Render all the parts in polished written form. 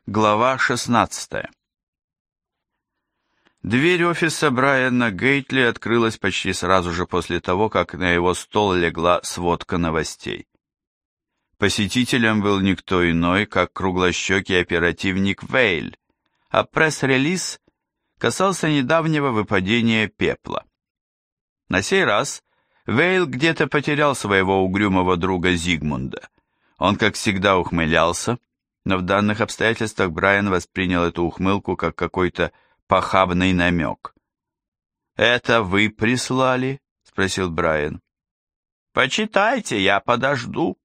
Глава 16. Дверь офиса Брайана Гейтли открылась почти сразу же после того, как на его стол легла сводка новостей. Посетителем был никто иной, как круглощекий оперативник Вейль, а пресс-релиз касался недавнего выпадения пепла. На сей раз Вейл где-то потерял своего угрюмого друга Зигмунда. Он, как всегда, ухмылялся, но в данных обстоятельствах Брайан воспринял эту ухмылку как какой-то похабный намек. «Это вы прислали?» — спросил Брайан. «Почитайте, я подожду».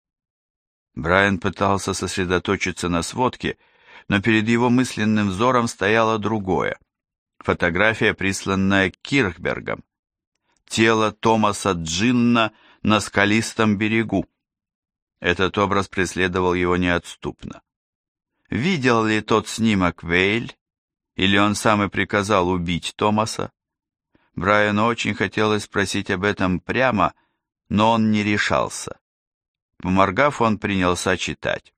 Брайан пытался сосредоточиться на сводке, но перед его мысленным взором стояло другое. Фотография, присланная Кирхбергом. Тело Томаса Джинна на скалистом берегу. Этот образ преследовал его неотступно. Видел ли тот снимок Вейль, или он сам и приказал убить Томаса? Брайану очень хотелось спросить об этом прямо, но он не решался. Поморгав, он принялся читать.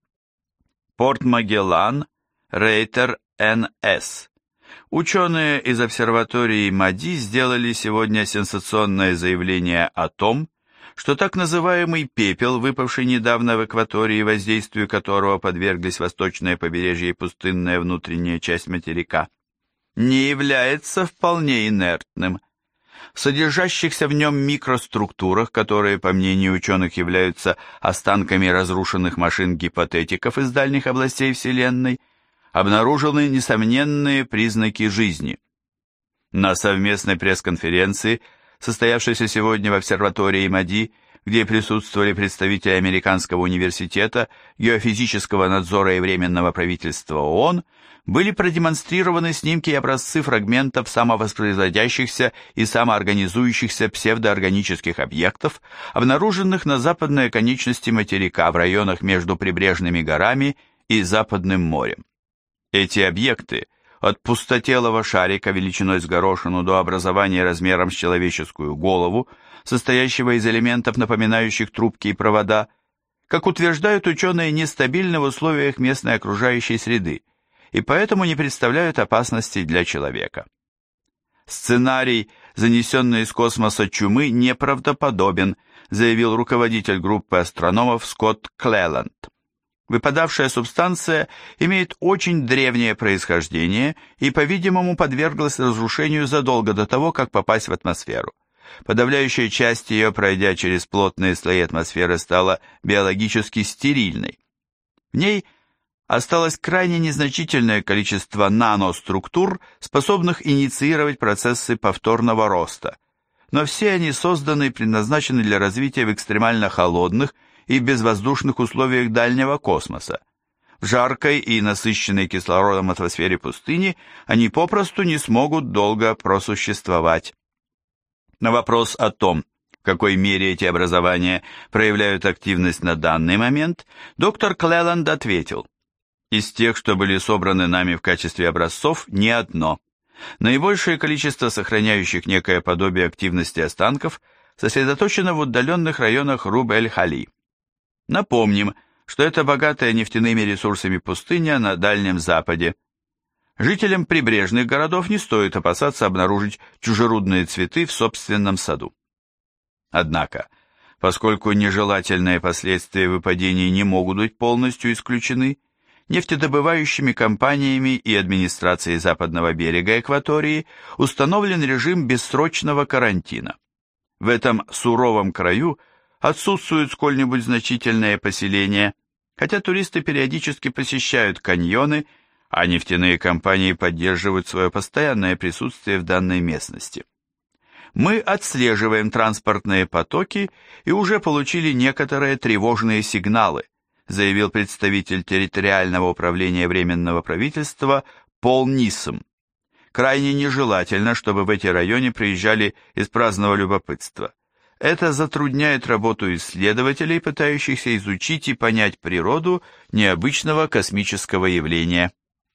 Порт Магеллан, Рейтер Н.С. Ученые из обсерватории МАДИ сделали сегодня сенсационное заявление о том, что так называемый пепел, выпавший недавно в экватории, воздействию которого подверглись восточное побережье и пустынная внутренняя часть материка, не является вполне инертным. В содержащихся в нем микроструктурах, которые, по мнению ученых, являются останками разрушенных машин-гипотетиков из дальних областей Вселенной, обнаружены несомненные признаки жизни. На совместной пресс-конференции, состоявшейся сегодня в обсерватории МАДИ, где присутствовали представители Американского университета, геофизического надзора и Временного правительства ООН, были продемонстрированы снимки и образцы фрагментов самовоспроизводящихся и самоорганизующихся псевдоорганических объектов, обнаруженных на западной оконечности материка в районах между прибрежными горами и Западным морем. Эти объекты, от пустотелого шарика величиной с горошину до образования размером с человеческую голову, состоящего из элементов, напоминающих трубки и провода, как утверждают ученые, нестабильны в условиях местной окружающей среды и поэтому не представляют опасности для человека. Сценарий, занесенный из космоса чумы, неправдоподобен, заявил руководитель группы астрономов Скотт Клеланд. Выпадавшая субстанция имеет очень древнее происхождение и, по-видимому, подверглась разрушению задолго до того, как попасть в атмосферу. Подавляющая часть ее, пройдя через плотные слои атмосферы, стала биологически стерильной. В ней осталось крайне незначительное количество наноструктур, способных инициировать процессы повторного роста, но все они созданы и предназначены для развития в экстремально холодных и безвоздушных условиях дальнего космоса. В жаркой и насыщенной кислородом атмосфере пустыни они попросту не смогут долго просуществовать. На вопрос о том, в какой мере эти образования проявляют активность на данный момент, доктор Клеланд ответил: из тех, что были собраны нами в качестве образцов, ни одно. Наибольшее количество сохраняющих некое подобие активности останков сосредоточено в удаленных районах Руб-эль-Хали. Напомним, что это богатая нефтяными ресурсами пустыня на Дальнем Западе. Жителям прибрежных городов не стоит опасаться обнаружить чужеродные цветы в собственном саду. Однако, поскольку нежелательные последствия выпадений не могут быть полностью исключены, нефтедобывающими компаниями и администрацией западного берега экватории установлен режим бессрочного карантина. В этом суровом краю отсутствуют сколь-нибудь значительные поселения, хотя туристы периодически посещают каньоны, а нефтяные компании поддерживают свое постоянное присутствие в данной местности. Мы отслеживаем транспортные потоки и уже получили некоторые тревожные сигналы, заявил представитель территориального управления Временного правительства Пол Нисом. Крайне нежелательно, чтобы в эти районы приезжали из праздного любопытства. Это затрудняет работу исследователей, пытающихся изучить и понять природу необычного космического явления.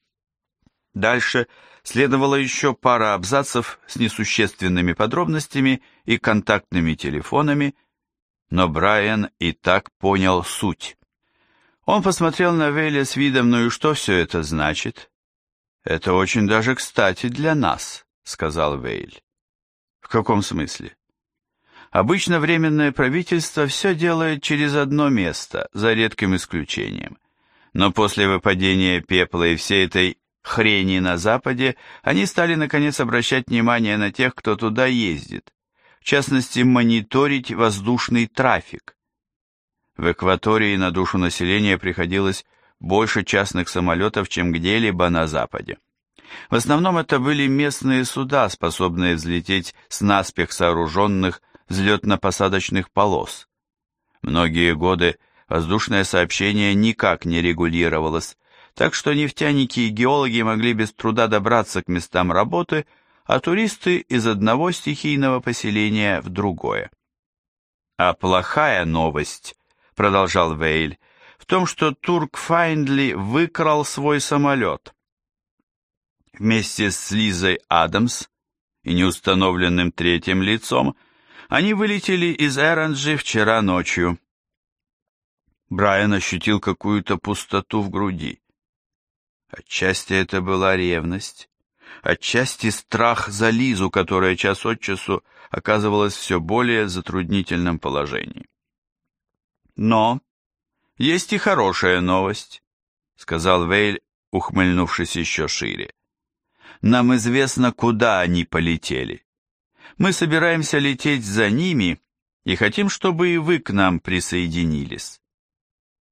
Дальше следовала еще пара абзацев с несущественными подробностями и контактными телефонами, но Брайан и так понял суть. Он посмотрел на Вейля с видом: «Ну и что все это значит?» «Это очень даже кстати для нас», — сказал Вейль. «В каком смысле?» «Обычно Временное правительство все делает через одно место, за редким исключением. Но после выпадения пепла и всей этой хрени на Западе, они стали наконец обращать внимание на тех, кто туда ездит, в частности, мониторить воздушный трафик. В Экватории на душу населения приходилось больше частных самолетов, чем где-либо на Западе. В основном это были местные суда, способные взлететь с наспех сооруженных взлетно-посадочных полос. Многие годы воздушное сообщение никак не регулировалось, так что нефтяники и геологи могли без труда добраться к местам работы, а туристы из одного стихийного поселения в другое. А плохая новость, продолжал Вейль, в том, что Турк Файндли выкрал свой самолет. Вместе с Лизой Адамс и неустановленным третьим лицом они вылетели из Эранджи вчера ночью. Брайан ощутил какую-то пустоту в груди. Отчасти это была ревность, отчасти страх за Лизу, которая час от часу оказывалась все более в затруднительном положении. «Но есть и хорошая новость», — сказал Вейль, ухмыльнувшись еще шире. «Нам известно, куда они полетели. Мы собираемся лететь за ними и хотим, чтобы и вы к нам присоединились».